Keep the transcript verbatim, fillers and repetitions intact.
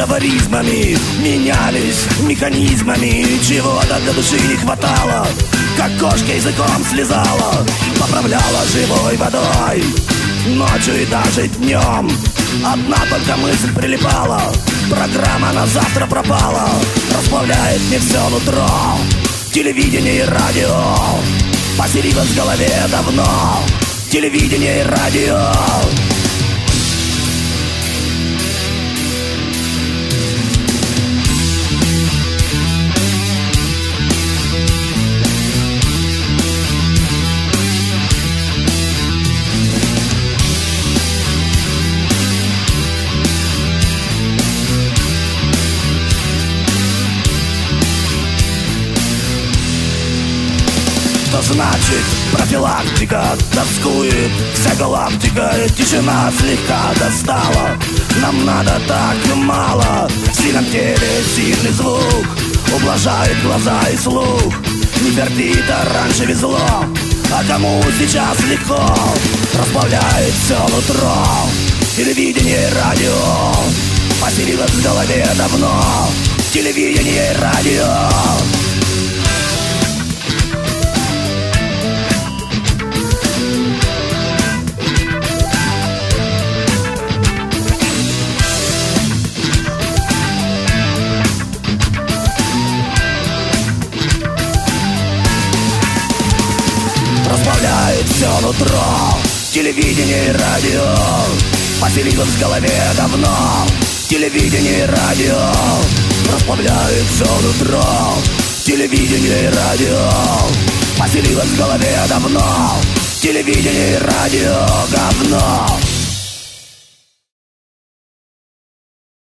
афоризмами, менялись механизмами. Чего-то для души не хватало, как кошка языком слезала, поправляла живой водой ночью и даже днем. Одна только мысль прилипала: программа на завтра пропала. Расплавляет мне все нутро телевидение и радио, поселилось в голове давно телевидение и радио. Что значит профилактика? Тоскует вся галактика, тишина слегка достала. Нам надо так мало, в сильном теле сильный звук ублажает глаза и слух. Не пердит, а раньше везло, а кому сейчас легко. Расплавляет все нутро телевидение и радио, поселилось в голове давно телевидение и радио. Расплавляет все нутро телевидение и радио, поселилось в голове давно телевидение и радио. Расплавляет все нутро телевидение и радио, поселилось в голове давно телевидение и радио. Говно.